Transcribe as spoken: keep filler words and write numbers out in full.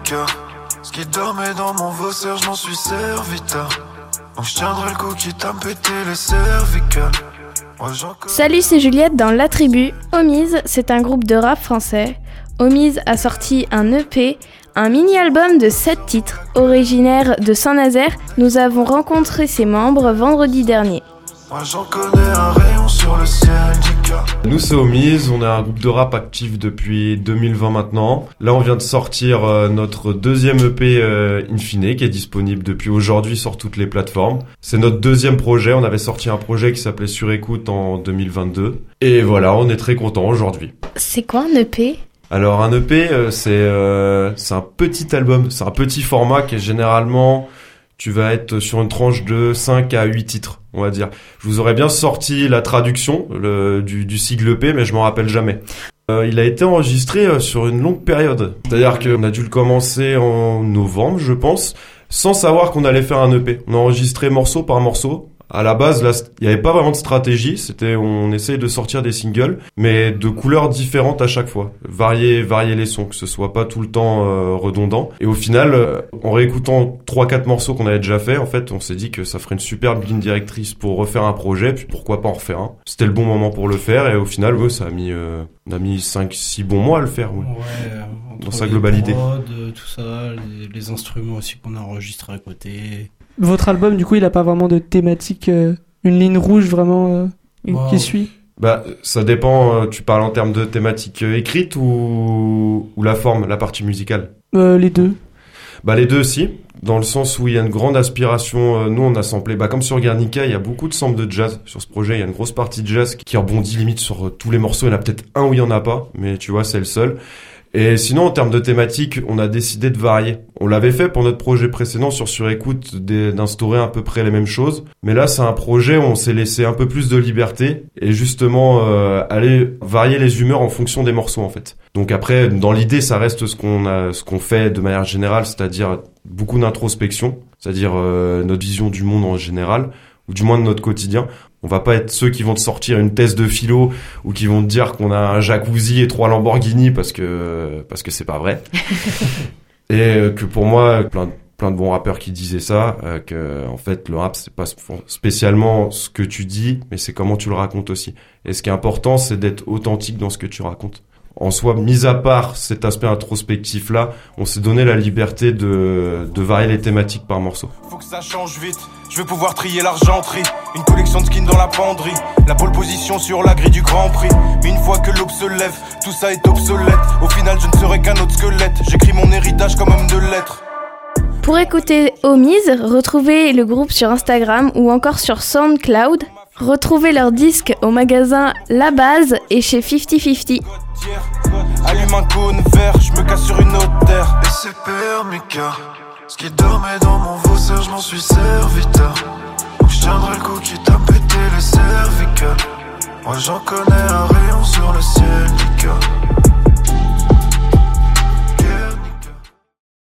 Mika. Ce qui dormait dans mon vaussaire, je m'en suis serviteur. Donc je tiendrai le coup qui t'a pété les cervicales. Ouais, Salut, c'est Juliette dans La Tribu. Homies, c'est un groupe de rap français. Homies a sorti un E P, un mini-album de sept titres. Originaire de Saint-Nazaire, nous avons rencontré ses membres vendredi dernier. Moi j'en connais un rayon sur le ciel d'Ika. Nous c'est Homies, on est un groupe de rap actif depuis deux mille vingt maintenant. Là on vient de sortir euh, notre deuxième E P euh, Infine qui est disponible depuis aujourd'hui sur toutes les plateformes. C'est notre deuxième projet, on avait sorti un projet qui s'appelait Sur Écoute en deux mille vingt-deux. Et voilà, on est très contents aujourd'hui. C'est quoi un E P ? Alors un E P euh, c'est, euh, c'est un petit album, c'est un petit format qui est généralement... Tu vas être sur une tranche de cinq à huit titres, on va dire. Je vous aurais bien sorti la traduction le, du, du sigle E P, mais je m'en rappelle jamais. Euh, il a été enregistré euh, sur une longue période. C'est-à-dire qu'on a dû le commencer en novembre, je pense, sans savoir qu'on allait faire un E P. On a enregistré morceau par morceau. À la base, là, il n'y avait pas vraiment de stratégie. C'était, on essayait de sortir des singles, mais de couleurs différentes à chaque fois. Varier, varier les sons, que ce soit pas tout le temps euh, redondant. Et au final, euh, en réécoutant trois quatre morceaux qu'on avait déjà fait, en fait, on s'est dit que ça ferait une superbe ligne directrice pour refaire un projet, puis pourquoi pas en refaire un. C'était le bon moment pour le faire, et au final, ouais, ça a mis, euh, on a mis cinq six bons mois à le faire, ouais. Ouais, dans sa globalité. Prod, tout ça, les, les instruments aussi qu'on a enregistrés à côté. Votre album, du coup, il a pas vraiment de thématique, euh, une ligne rouge vraiment euh, wow. qui suit. Bah, ça dépend. Euh, tu parles en termes de thématique euh, écrite ou ou la forme, la partie musicale. Euh, les deux. Bah les deux aussi, dans le sens où il y a une grande aspiration. Euh, nous, on a samplé, bah comme sur Guernica, il y a beaucoup de samples de jazz sur ce projet. Il y a une grosse partie de jazz qui rebondit limite sur euh, tous les morceaux. Il y en a peut-être un où il y en a pas, mais tu vois, c'est le seul. Et sinon, en termes de thématique, on a décidé de varier. On l'avait fait pour notre projet précédent sur Sur Écoute, d'instaurer à peu près les mêmes choses. Mais là, c'est un projet où on s'est laissé un peu plus de liberté et justement euh, aller varier les humeurs en fonction des morceaux, en fait. Donc après, dans l'idée, ça reste ce qu'on a, ce qu'on fait de manière générale, c'est-à-dire beaucoup d'introspection, c'est-à-dire euh, notre vision du monde en général, ou du moins de notre quotidien. On va pas être ceux qui vont te sortir une thèse de philo ou qui vont te dire qu'on a un jacuzzi et trois Lamborghini parce que parce que c'est pas vrai. Et que pour moi, plein plein de bons rappeurs qui disaient ça, euh, que en fait le rap c'est pas spécialement ce que tu dis, mais c'est comment tu le racontes aussi. Et ce qui est important, c'est d'être authentique dans ce que tu racontes. En soi, mis à part cet aspect introspectif-là, on s'est donné la liberté de, de varier les thématiques par morceau. Faut que ça change vite, je veux pouvoir trier l'argenterie. Une collection de skins dans la penderie, la pole position sur la grille du Grand Prix. Mais une fois que l'aube se lève, tout ça est obsolète. Au final, je ne serai qu'un autre squelette. J'écris mon héritage comme homme de lettres. Pour écouter Homies, retrouvez le groupe sur Instagram ou encore sur SoundCloud. Retrouvez leurs disques au magasin La Base et chez cinquante cinquante. Allume un cône vert, je me casse sur une autre terre. Et c'est père Mika. Ce qui dormait dans mon vaussaire, je m'en suis serviteur. Donc je tiendrai le coup qui t'a pété les cervicales. Moi j'en connais un rayon sur le ciel d'Ika.